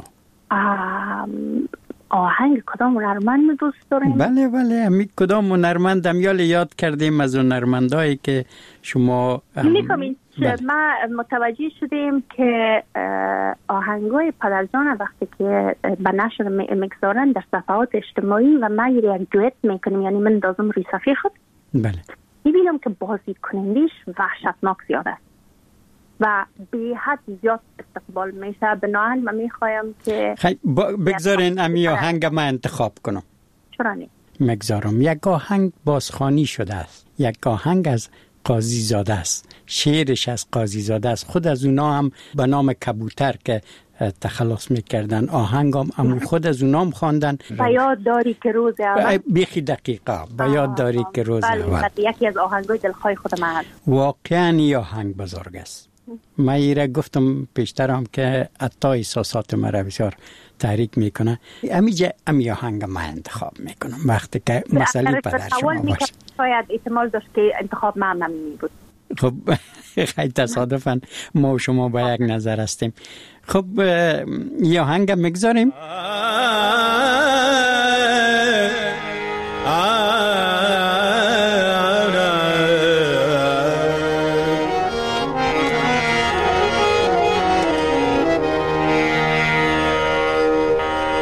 C: آهنگ کدام هنرمند دوست دارین؟
B: بله امی کدام هنرمندم یاد کردیم از هنرمندایی که شما
C: می‌کنید. ما متوجه شدیم که آهنگای پدرجان وقتی که به نشر میگذارن در صفحات اجتماعی و ما یک دوئت میکنیم، یعنی من دازم روی صفحه خود میبینم که بازی کنندیش وحشتناک زیاد است و به حد زیاد استقبال میشه. بنابراین من میخوایم که
B: بگذارین امی آهنگ ما انتخاب کنم.
C: چرا نه؟
B: مگذارم. یک آهنگ بازخوانی شده است، یک آهنگ از قاضی زاده است، شعرش از قاضی زاده است. خود از اونا هم به نام کبوتر که تخلص میکردن آهنگام امو خود از اونام خواندن.
C: با یاد داری که روز اول
B: بیخی دقیقه با یاد داری که روز اول
C: یکی از آهنگای دلخواه خود من هست.
B: واقعا این آهنگ بزرگ است. من ایره گفتم پیشترم که حتی احساسات مرا بسیار تحریک میکنه. امی آهنگ من انتخاب میکنم وقتی که مسئله پدر شما باشه.
C: شاید احتمال داشت که انتخاب من نمی بود.
B: خب خیلی تصادفاً ما و شما با یک نظر هستیم. خب یه آهنگ میگذاریم.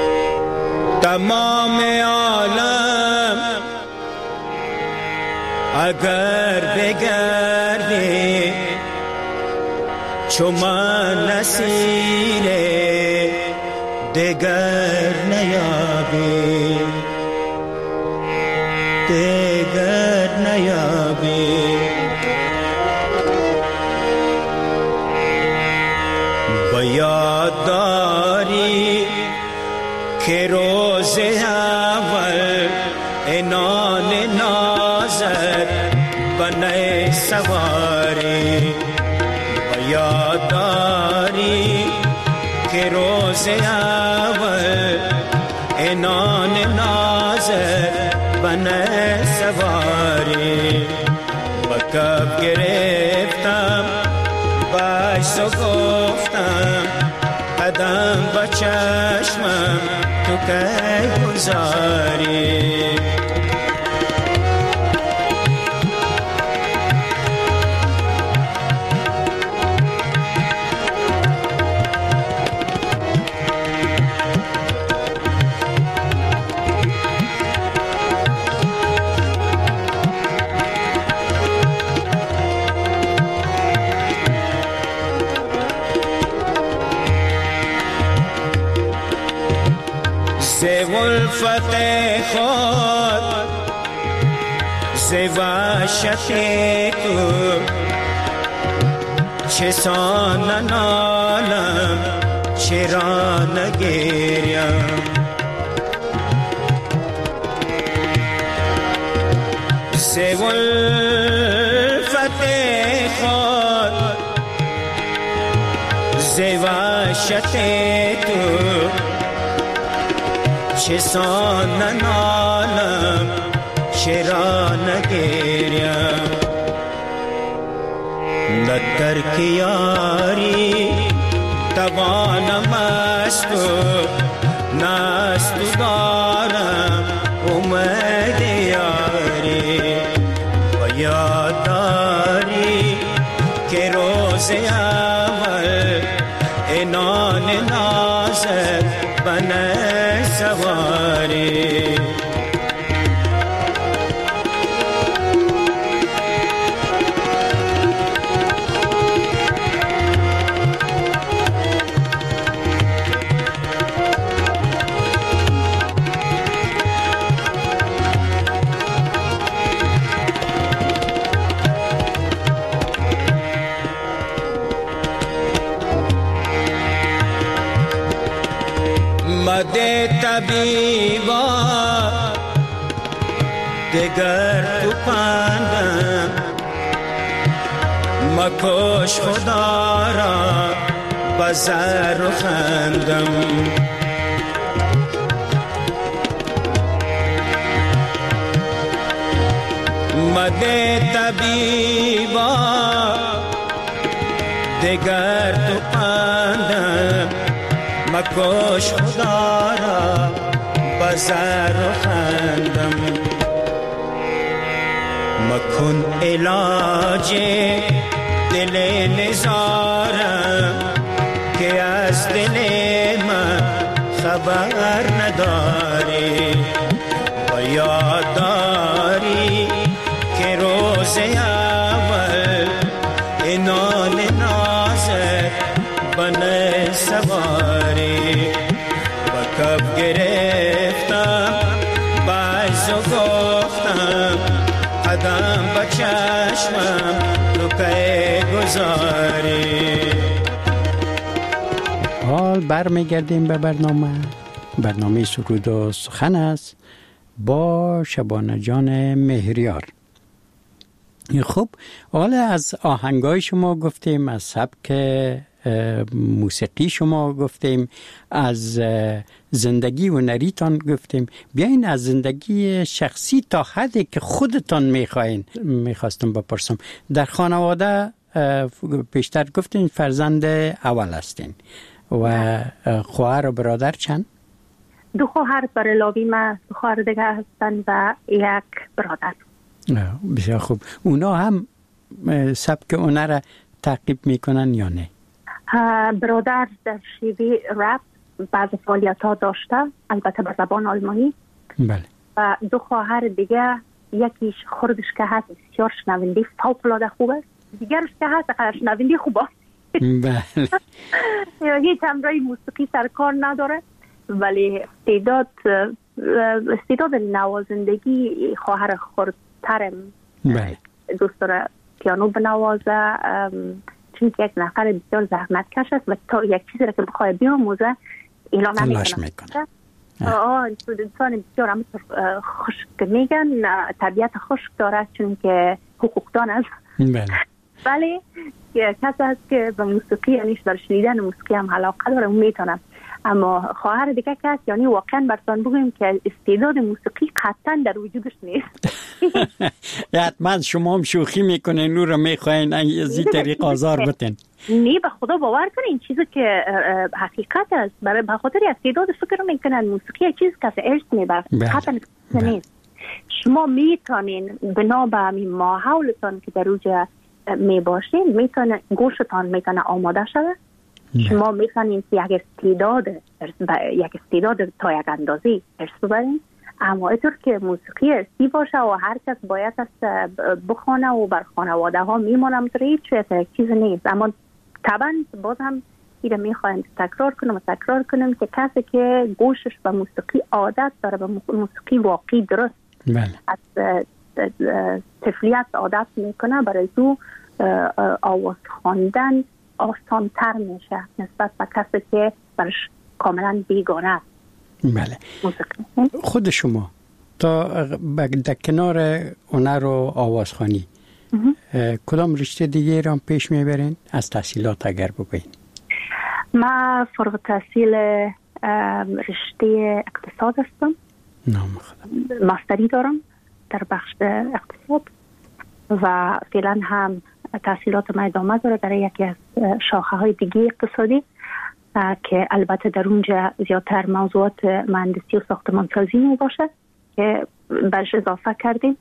E: تمام عالم
F: اگر بگردی چو من نسیر دگر نیابی، دگر نیابی. با یاد داری که روز اول انان نازت بنای سواری، با یاد داری که روز اول انان نازت بنای سواری. با کف گرفتم باش و گفتم قدم با چشمم تو که گذاری. ولفت خود ز وحشت تو چسان ننالم چرا نگریم. ز ولفت خود ز وحشت تو چسان ننالم چرا نگریم. نه ترک یاری توانم از تو، نه از تو دارم امید یاری. و یاد داری که روز اول انان نازت بنای سواری. مده طبیبا دگر تو پندم، مکش خدا را بزر و خندم. مده طبیبا دگر تو پندم، مکش خدا را بزر و خندم. مکن علاج دل نزارم که از دل من خبر نداری. و یاد داری که روز اول انان نازت بنای سواری. و کف گرفتم باز و گفتم قدم با چشمم تو که گذاری.
B: حال برمیگردیم به برنامه سرود و سخن است با شبانه جان مهریار. خب حالا از آهنگای شما گفتیم، از سبک موسیقی شما گفتیم، از زندگی هنریتان گفتیم. بیاین از زندگی شخصی تا حدی که خودتان میخواستم بپرسم. در خانواده پیشتر گفتین فرزند اول هستین و خواهر و برادر چند؟
C: 2 خواهر بر علاوه من 2 خواهر دیگه هستن و 1 برادر.
B: بسیار خوب. اونا هم سبک هنر را تعقیب میکنن یا نه؟
C: برادر در شیوه رپ بعض فعالیت ها داشته، البته به زبان آلمانی.
B: بله.
C: و 2 خواهر دیگه یکیش خردش که هست بسیار شنونده فوق‌العاده خوب است، دیگرش که هست اقدر شنونده خوب است.
B: بله.
C: هیچ همراه موسیقی سرکار نداره، ولی استعداد نوازندگی خواهر خردترم دوست داره پیانو بنوازه، چون که یک نفر بسیار زحمت کش است و تا یک چیزی را که بخواه بیاموزه اعلان نمیکنه. انسان بسیار همونطور خشک میگن، طبیعت خشک داره چون که حقوقدان است. ولی کسی هست که به موسیقی یعنی در شنیدن موسیقی هم علاقه داره اون میتونه. اما خواهر دیگه که هست یعنی واقعا براتون بگیم که استعداد موسیقی قطعا در وجودش نیست.
B: حتما شما هم شوخی میکنین او رو میخواین از این طریق آزار بتین.
C: نه به خدا باور کنین چیزی که حقیقت است، برای بخاطر استعداد فکر میکنن موسیقی چیز که ارث میبره، قطعا نیست. شما میتونین بنا به همین ماحولتان که در اوجه میباشین میتونه گوشتان میتونه آماده شده. شما میتونین یک استعداد تا یک اندازی ارث ببرین، اما اینطور که موسیقی ارثی باشه و هر کس باید است بخونه و بر خانواده ها میمونم هیچ چیز نیست. اما طبعا باز هم ایره میخوایم تکرار کنم که کسی که گوشش به موسیقی عادت داره، به موسیقی واقعی درست از طفلیت عادت میکنه، برای او آواز خواندن آسان تر میشه نسبت به کسی که برش کاملا بیگانه است.
B: بله. خود شما تا در کنار هنر و آوازخوانی کدام رشته دیگه را پیش میبرین؟ از تحصیلات اگر بگوین.
C: من فارغ التحصیل رشته اقتصاد هستم. ماستری دارم در بخش اقتصاد و فعلا هم تحصیلات من ادامه داره در یکی از شاخه های دیگه اقتصادی که البته در اونجا زیادتر موضوعات مهندسی و ساختمانسازی می باشه که برش اضافه کردیم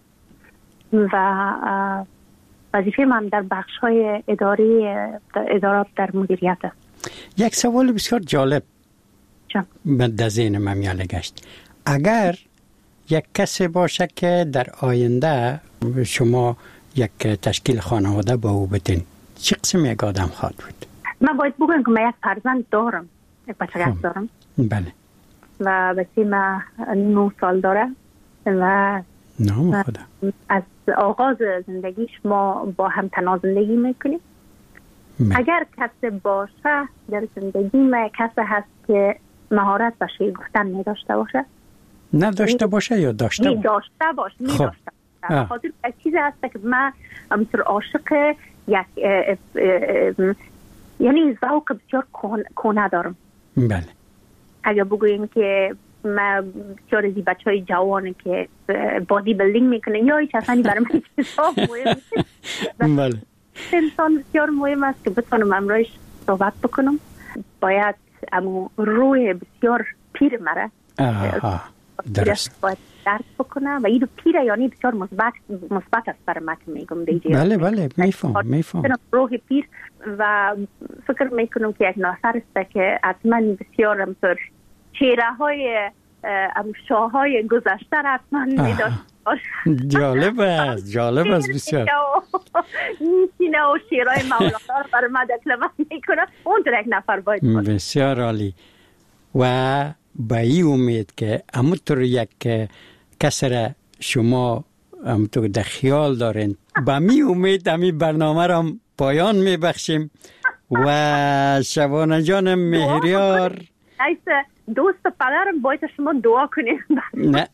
C: و وظیفه من در بخش های ادارات در مدیریت است.
B: یک سوال بسیار جالب در ذهن من میاله گشت. اگر یک کسی باشه که در آینده شما یک تشکیل خانواده با او بتین، چه قسم یک آدم خواهد بود؟
C: من باید بگم که من یک فرزند دارم، یک بچه دارم.
B: بله.
C: و بچه من 9 سال داره و
B: نام خدا.
C: از آغاز زندگیش ما با هم تنها زندگی میکنیم. اگر کسی باشه در زندگی ما کسی هست که مهارت به شعر گفتن نداشته باشه،
B: نداشته باشه یا داشته باشه؟
C: داشته باشه، نداشته باشه. خاطر یک چیز هست که من همینطور عاشق یک یعنی ذوق بسیار کهنه دارم.
B: بله.
C: اگر بگویم که من بسیار از بچه های جوانه که بادی بیلدینگ میکنن یا هیچ اصلا برای من چیزا مهم نیست.
B: بله.
C: انسان بسیار مهم است که بتونم امروز صحبت بکنم. باید اما روی بسیار پیر مره
B: درست
C: باید درک بکنه و این پیره یعنی بسیار مثبت است برای من که میگم دیگه.
B: بله میفهم.
C: روح پیر و فکر میکنم که یک ناصر است که حتما بسیار همطور چهره های شاه های گذشته را حتما میداشت.
B: جالب است بسیار.
C: سینه و شیرهای مولانا برای من دکلمه میکنه، اون در یک نفر باید باشه.
B: بسیار عالی. و با این امید که همونطور یک کسی را شما همونطور در خیال دارین، با می امید همی برنامه را پایان میبخشیم و شبانه جانم مهریار
C: دوست پدرم باید شما دعا کنیم.
B: نه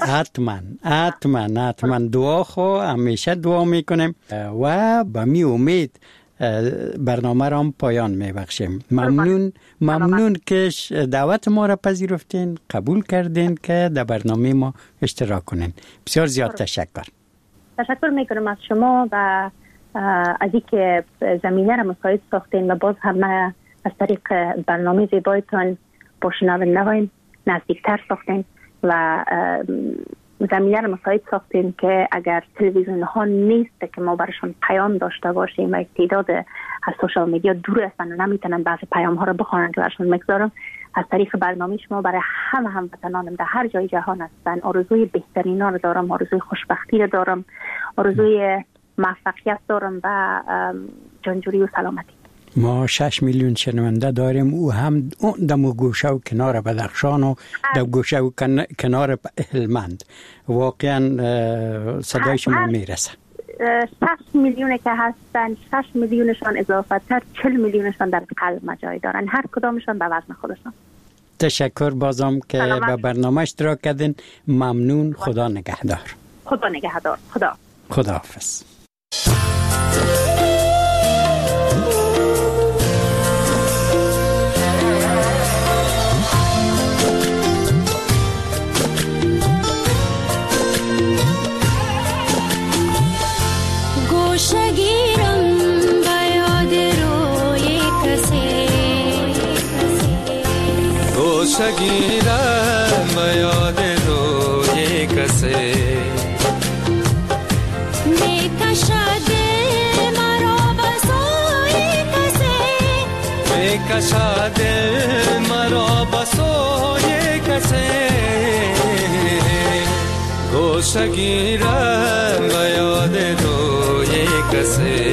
B: حتما دعا همیشه دعا میکنیم و با می امید برنامه را هم پایان میبخشیم. ممنون که دعوت ما را پذیرفتین، قبول کردین که در برنامه ما اشتراک کنین. بسیار زیاد تشکر
C: میکنم از شما و از اینکه زمینه را مساعد ساختین و باز هم از طریق برنامه زیبایتان با شنونده نزدیکتر ساختین و زمینه رو مساعد ساختیم که اگر تلویزیون ها نیست که ما برشان پیام داشته باشیم و تعداد از سوشال میدیا دور هستن و نمیتونن بعضی پیام ها رو بخونن که برشان میگذارم، از طریق برنامه شما برای همه هموطنانم در هر جای جهان هستن آرزوی بهترین ها رو دارم، آرزوی خوشبختی رو دارم، آرزوی موفقیت دارم و جانجوری و سلامتی.
B: ما 6 میلیون شنونده داریم، او هم دم گوشه و کنار بدخشان و در گوشه و کنار هلمند. واقعا صدای شما میرسه.
C: 6 میلیونه که هستن، 6 میلیونشان اضافه تر 40 میلیونشان در قلب مجای دارن، هر کدامشان به وزن خودشان.
B: تشکر بازم که به برنامه اشتراک کردین. ممنون. خدا نگهدار.
C: خدا نگهدار.
B: خدا حافظ.
E: گوشگیرم به یاد روی کسی
D: میکشد مرا به سوی کسی
E: میکشد مرا به سوی کسی گوشگیرم به یاد روی کسی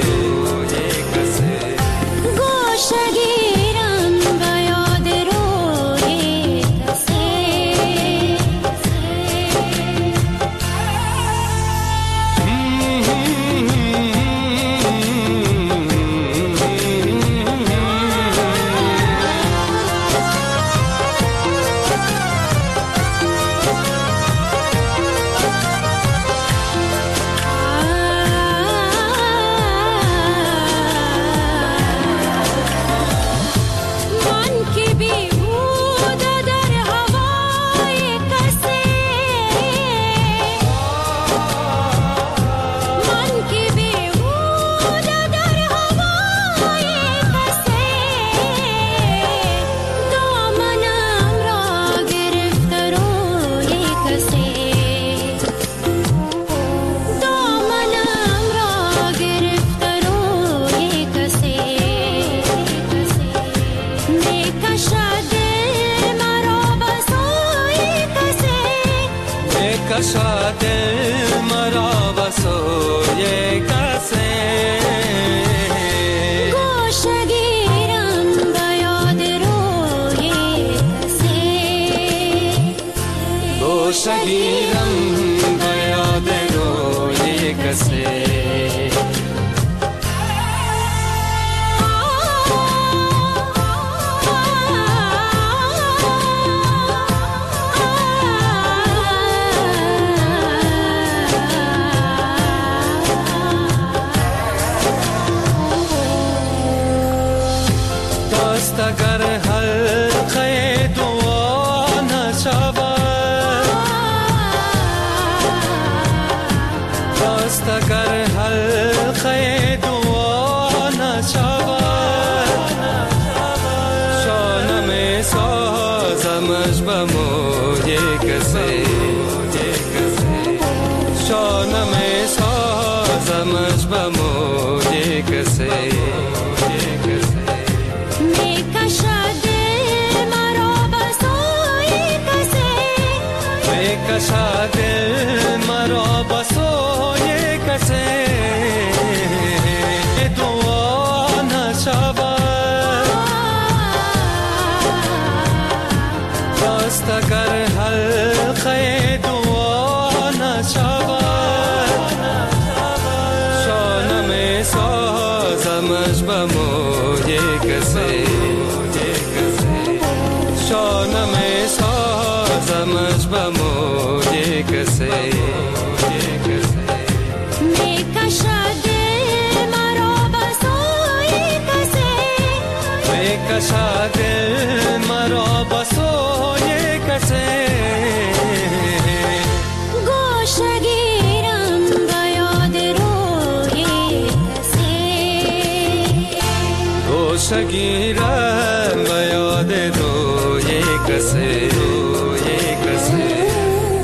G: شگیرم به یاد روی کسی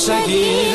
E: سگی